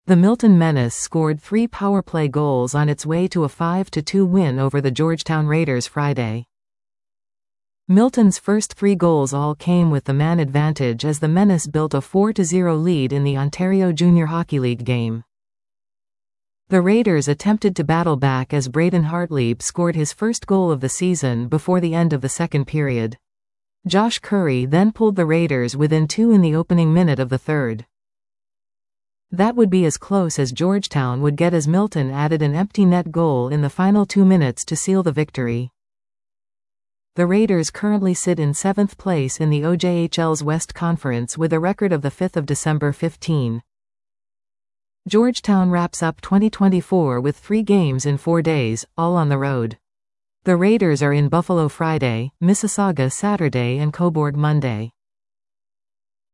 The Milton Menace scored 3 power play goals on its way to a 5-2 win over the Georgetown Raiders Friday. Milton's first 3 goals all came with the man advantage as the Menace built a 4-0 lead in the Ontario Junior Hockey League game. The Raiders attempted to battle back as Braden Hartlieb scored his first goal of the season before the end of the second period. Josh Curry then pulled the Raiders within 2 in the opening minute of the third. That would be as close as Georgetown would get as Milton added an empty net goal in the final 2 minutes to seal the victory. The Raiders currently sit in 7th place in the OJHL's West Conference with a record of 5 December 15. Georgetown wraps up 2024 with 3 games in 4 days, all on the road. The Raiders are in Buffalo Friday, Mississauga Saturday and Cobourg Monday.